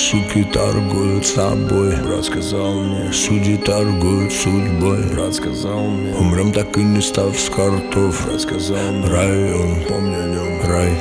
Суки торгуют собой, брат сказал мне. Судьи торгуют судьбой, брат сказал мне. Умрем так и не став с картов, брат сказал мне. Район, помни о нем, рай.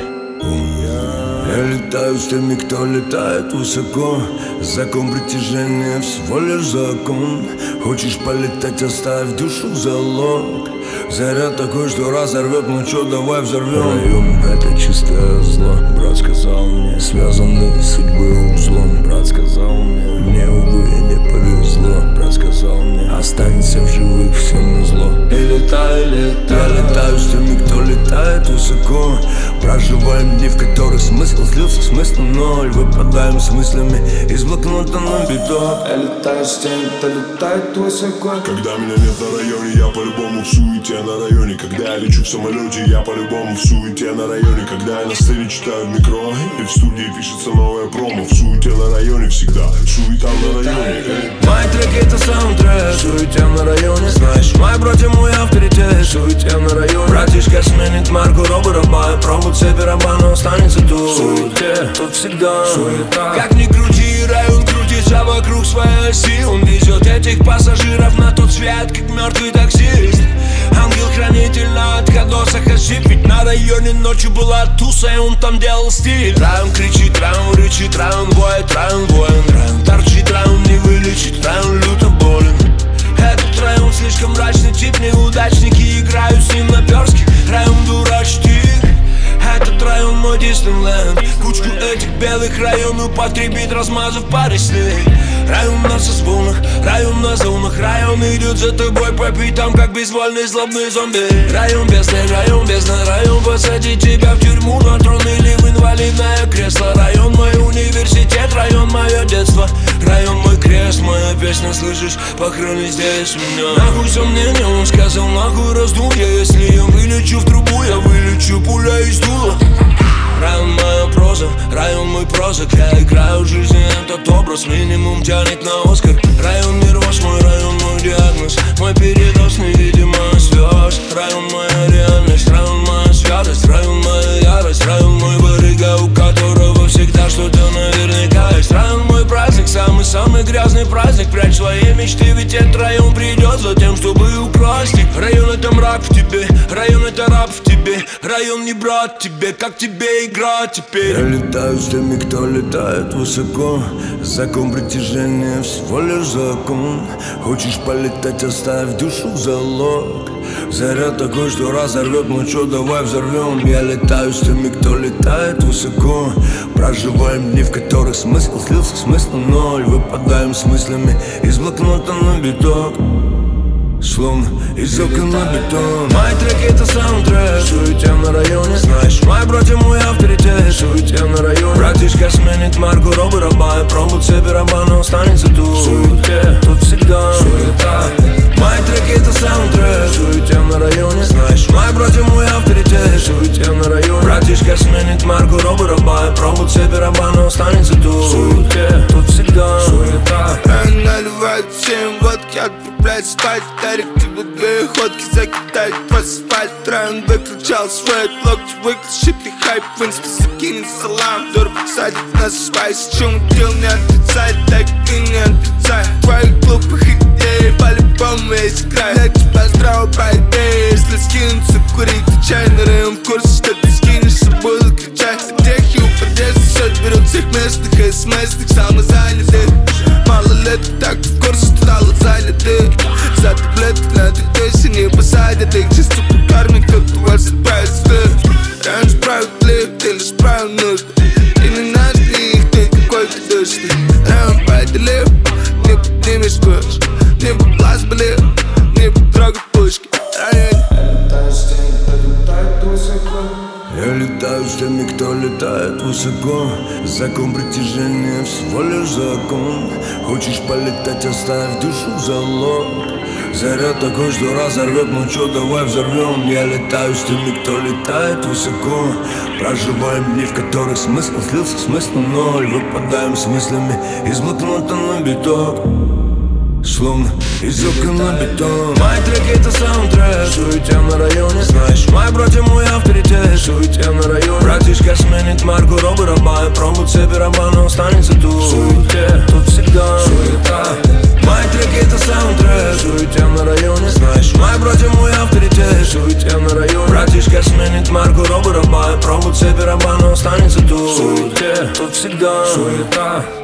Я летаю с теми, кто летает высоко. Закон притяжения всего лишь закон. Хочешь полетать, оставь душу в залог. Заряд такой, что разорвет, ну чё, давай взорвем. Район — это чистое зло, брат сказал мне. Связаны судьбой узлом, брат сказал мне. Мне, увы, не повезло, брат сказал мне. Останется в живых всем назло. И летаю, я летаю с теми, кто летает высоко. Проживаем дни, в которых смысл слился, смысл ноль. Выпадаем с мыслями из блокнота на биток. Я летаю с теми, кто летает высоко. Когда меня нет на районе, я по-любому в суете на районе. Когда я лечу в самолете, я по-любому в суете на районе. Когда я на сцене читаю в микро и в студии пишется новое промо. В суете на районе всегда, суета на районе. Мои треки — это саундтрек, суете на районе. Знаешь, мои братья — мой авторитет, суете на районе. Братишка сменит марку робо-раба, пробу цепи раба, но останется тут. Суете, тут всегда суета. Как ни крути, район крутится вокруг своей оси. Он везет этих пассажиров на тот свет, как мертвый таксист. Ангел-хранитель на отходосах ошиб. Ведь на районе ночью была туса, и он там делал стиль. Район кричит, район рычит, район воет, район воин. Район торчит, район не вылечит, район люто болен. Этот район слишком мрачный тип, неудачники играют с ним наперстки. Район дурачит их. Этот район мой Диснейленд. Кучку этих белых район употребит, размазав паре снег. Район на созвонах, район на зонах. Район идет за тобой по пятам, как безвольный злобный зомби. Район бездны, район посадит тебя в тюрьму на трон или в инвалидное кресло. Район мой университет, район мое детство. Район мой крест, моя песня, слышишь, похорони здесь меня. Нахуй сомнения, он сказал, нахуй раздул я. Если я вылечу в трубу, я вылечу пуля из дула. Район моя проза, район мой прозак. Я играю в жизни этот образ, минимум тянет на Оскар. Район нервоз, мой район мой диагноз. Мой передоз, невидимая звезд. Район моя реальность, район моя святость. Район моя ярость, район мой барыга, у которого всегда что-то наверняка есть. Район мой праздник, самый грязный праздник. Прячь свои мечты, ведь этот район придет за тем, чтобы украсть их. Район — это мрак в тебе, район — это раб в тебе. Район не брат тебе, как тебе играть теперь? Я летаю с теми, кто летает высоко. Закон притяжения всего лишь закон. Хочешь полетать, оставь душу в залог. Заряд такой, что разорвет, ну чё, давай взорвем. Я летаю с теми, кто летает высоко. Проживаем дни, в которых смысл слился, смысл ноль. Выпадаем с мыслями из блокнота на биток. Словно из окон на бетон. Мои треки — это саундтрек, суете на районе. Знаешь, мои братья — мой авторитет, суете на районе. Братишка сменит марку робо-раба, пробу цепи раба, но останется тут. Суете, тут всегда суета. Мои треки — это саундтрек, суете на районе. Знаешь, мои братья — мой авторитет, суете на районе. Братишка сменит марку робо-раба, пробу цепи раба, но останется тут. Суете, тут всегда суета. Наливают всем водки, отправляют спать. Дарик тебе две ходки, закидает в асфальт. Район выключал свой локти, выключит и хайп в инста закинет салам. Дор посадит нас в спайс, чем дел не отрицай, так и не отрицай. Твоих глупых идей по-любому есть край. Я тебя здраво по идее, если скинуться курить чай. На район в курсе, что ты скинешься, буду кричать. Техи у подъезда все берут всех местных и смс-ных самозанятых. Мало лет, так в курсе, что стало заняты. За таблеток на дыхтосе не посадят их. Чисто по карме, кто-то вас отправит в стыд. Район справедлив, ты лишь правил нужды. И не нашли их, ты какой-то душный. Район поделив, не поднимешь курс. Не по глаз болел, не потрогать пушки. Район. Я летаю с теми, кто летает высоко. Закон притяжения всего лишь закон. Хочешь полетать, оставь душу в залог. Заряд такой, что разорвет, ну чё, давай взорвем. Я летаю с теми, кто летает высоко. Проживаем дни, в которых смысл слился, смысл ноль. Выпадаем с мыслями из блокнота на биток. словно из окон на бетон. Мои треки это саундтрек, суете на районе. Знаешь, мои братья мой авторитет, суете на районе. Братишка сменит марку Робы Раба и пробует себе раба, но останется тут. Суете, тут всегда суета. Мои треки это саундтрек, суете на районе. Знаешь, мои братья мой авторитет, суете на районе. Братишка сменит марку Робы Раба и пробует себе раба, но останется тут. Суете, тут всегда суета.